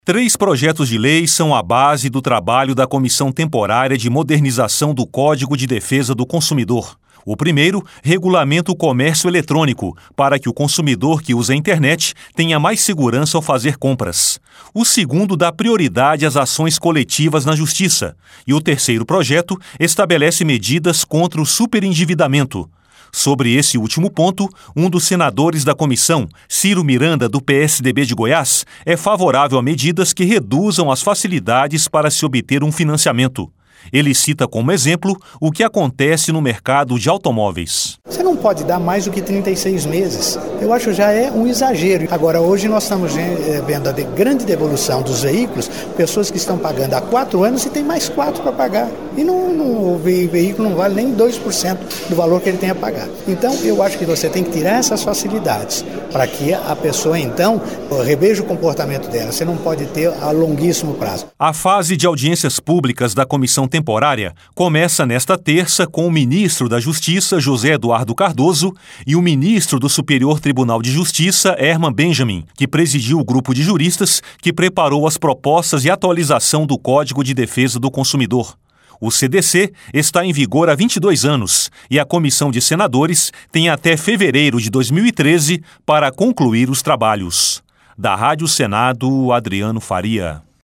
3 projetos de lei são a base do trabalho da Comissão Temporária de Modernização do Código de Defesa do Consumidor. O primeiro regulamenta o comércio eletrônico, para que o consumidor que usa a internet tenha mais segurança ao fazer compras. O segundo dá prioridade às ações coletivas na Justiça. E o terceiro projeto estabelece medidas contra o superendividamento. Sobre esse último ponto, um dos senadores da comissão, Ciro Miranda, do PSDB de Goiás, é favorável a medidas que reduzam as facilidades para se obter um financiamento. Ele cita como exemplo o que acontece no mercado de automóveis. Você não pode dar mais do que 36 meses. Eu acho já é um exagero. Agora, hoje nós estamos vendo a grande devolução dos veículos, pessoas que estão pagando há 4 anos e tem mais 4 para pagar. E o veículo não vale nem 2% do valor que ele tem a pagar. Então, eu acho que você tem que tirar essas facilidades para que a pessoa, então, reveja o comportamento dela. Você não pode ter a longuíssimo prazo. A fase de audiências públicas da Comissão Temporária começa nesta terça com o ministro da Justiça, José Eduardo Cardoso, e o ministro do Superior Tribunal de Justiça, Herman Benjamin, que presidiu o grupo de juristas que preparou as propostas de atualização do Código de Defesa do Consumidor. O CDC está em vigor há 22 anos e a Comissão de Senadores tem até fevereiro de 2013 para concluir os trabalhos. Da Rádio Senado, Adriano Faria.